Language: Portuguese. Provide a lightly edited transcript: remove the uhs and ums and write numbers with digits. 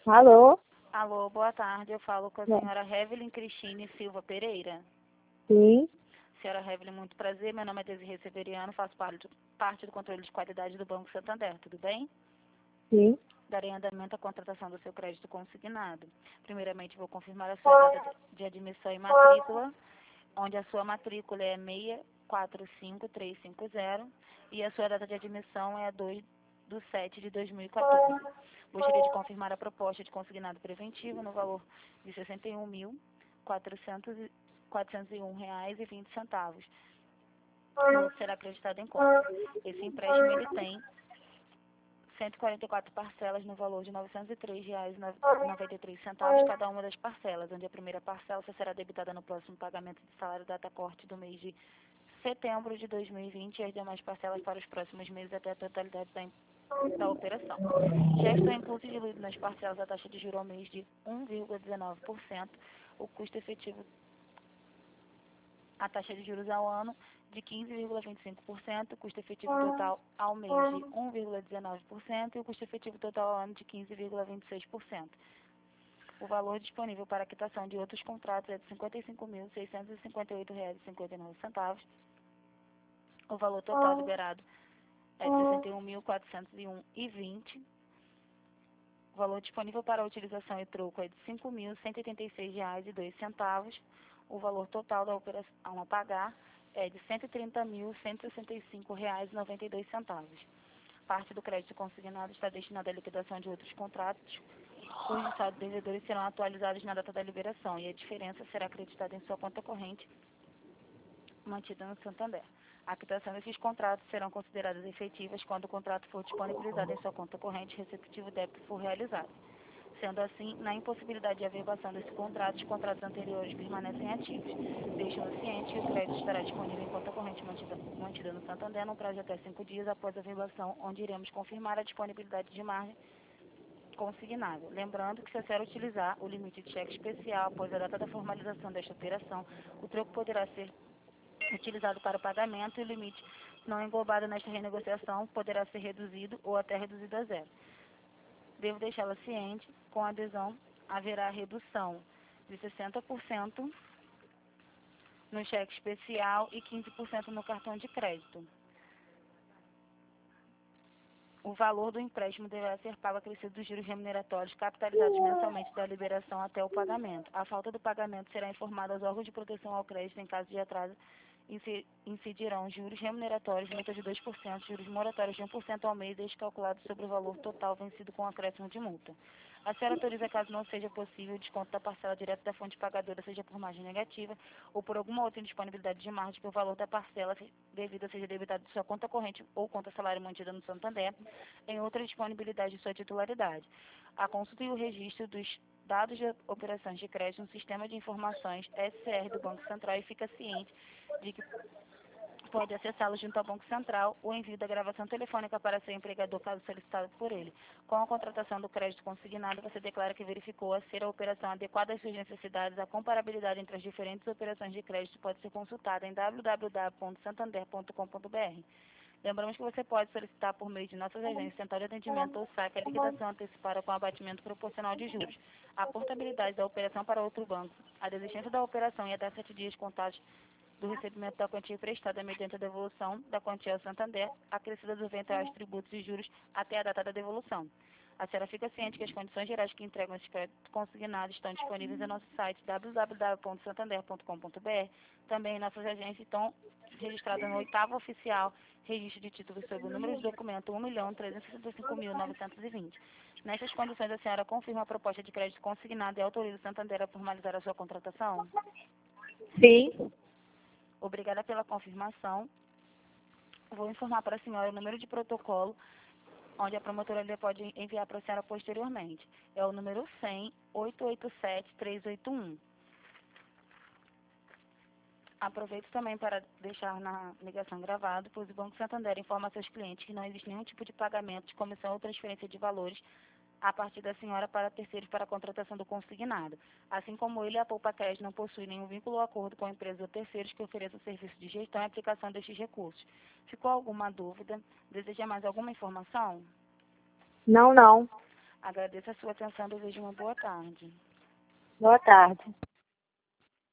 Alô? Alô, boa tarde. Eu falo com a Né? senhora Hevelyn Cristine Silva Pereira. Sim, Senhora Hevelyn, muito prazer. Meu nome é Desirê Severiano, faço parte do controle de qualidade do Banco Santander. Tudo bem? sim. Darei andamento à contratação do seu crédito consignado. Primeiramente, vou confirmar a sua data de admissão e matrícula, onde a sua matrícula é 645350 e a sua data de admissão é a 2/7/2014. Gostaria de confirmar a proposta de consignado preventivo no valor de R$ 61.401,20. Não será acreditado em conta. Esse empréstimo ele tem 144 parcelas no valor de R$ 903,93 cada uma das parcelas, onde a primeira parcela só será debitada no próximo pagamento de salário data corte do mês de setembro de 2020 e as demais parcelas para os próximos meses até a totalidade da operação. Já estão incluso e diluído nas parcelas a taxa de juros ao mês de 1,19%, o custo efetivo, a taxa de juros ao ano de 15,25%, o custo efetivo total ao mês de 1,19% e o custo efetivo total ao ano de 15,26%. O valor disponível para quitação de outros contratos é de R$ 55.658,59. O valor total liberado é de R$ 61.401,20. O valor disponível para utilização e troco é de R$ 5.186,02. O valor total da operação a pagar é de R$ 130.165,92. Parte do crédito consignado está destinada à liquidação de outros contratos, cujos saldos devedores serão atualizados na data da liberação e a diferença será acreditada em sua conta corrente mantida no Santander. A quitação desses contratos serão consideradas efetivas quando o contrato for disponibilizado em sua conta corrente e receptivo débito for realizado. Sendo assim, na impossibilidade de averbação desse contrato, os contratos anteriores permanecem ativos. Deixando ciente que o crédito estará disponível em conta corrente mantida no Santander no prazo de até 5 dias após a averbação, onde iremos confirmar a disponibilidade de margem consignado. Lembrando que se a senhora utilizar o limite de cheque especial após a data da formalização desta operação, o troco poderá ser utilizado para o pagamento e o limite não englobado nesta renegociação poderá ser reduzido ou até reduzido a zero. Devo deixá-la ciente, com a adesão haverá redução de 60% no cheque especial e 15% no cartão de crédito. O valor do empréstimo deverá ser pago acrescido dos juros remuneratórios capitalizados mensalmente da liberação até o pagamento. A falta do pagamento será informada aos órgãos de proteção ao crédito em caso de atraso. Incidirão juros remuneratórios, multa de 2%, juros moratórios de 1% ao mês, descalculados sobre o valor total vencido com acréscimo de multa. A senhora autoriza, caso não seja possível, o desconto da parcela direta da fonte pagadora, seja por margem negativa ou por alguma outra indisponibilidade de margem, que o valor da parcela devida seja debitado de sua conta corrente ou conta salário mantida no Santander, em outra disponibilidade de sua titularidade. A consulta e o registro dos dados de operações de crédito no Sistema de Informações SCR do Banco Central e fica ciente de que pode acessá-lo junto ao Banco Central ou envio da gravação telefônica para seu empregador, caso solicitado por ele. Com a contratação do crédito consignado, você declara que verificou a ser a operação adequada às suas necessidades. A comparabilidade entre as diferentes operações de crédito pode ser consultada em www.santander.com.br. Lembramos que você pode solicitar por meio de nossas agências Central de Atendimento ou SAC a liquidação antecipada com abatimento proporcional de juros, a portabilidade da operação para outro banco, a desistência da operação e até 7 dias contados do recebimento da quantia prestada mediante a devolução da quantia ao Santander, acrescida dos eventuais tributos e juros até a data da devolução. A senhora fica ciente que as condições gerais que entregam esses créditos consignados estão disponíveis em nosso site www.santander.com.br. Também em nossas agências estão registradas no 8º oficial registro de títulos sob o número de documento 1.365.920. Nestas condições, a senhora confirma a proposta de crédito consignado e autoriza o Santander a formalizar a sua contratação? Sim. Obrigada pela confirmação. Vou informar para a senhora o número de protocolo, onde a promotora pode enviar para a senhora posteriormente. É o número 100-887-381. Aproveito também para deixar na ligação gravado, pois o Banco Santander informa a seus clientes que não existe nenhum tipo de pagamento de comissão ou transferência de valores a partir da senhora para terceiros para a contratação do consignado. Assim como ele, a Poupa Crédito não possui nenhum vínculo ou acordo com empresas ou terceiros que ofereçam serviço de gestão e aplicação destes recursos. Ficou alguma dúvida? Deseja mais alguma informação? Não, não. Agradeço a sua atenção e desejo uma boa tarde. Boa tarde.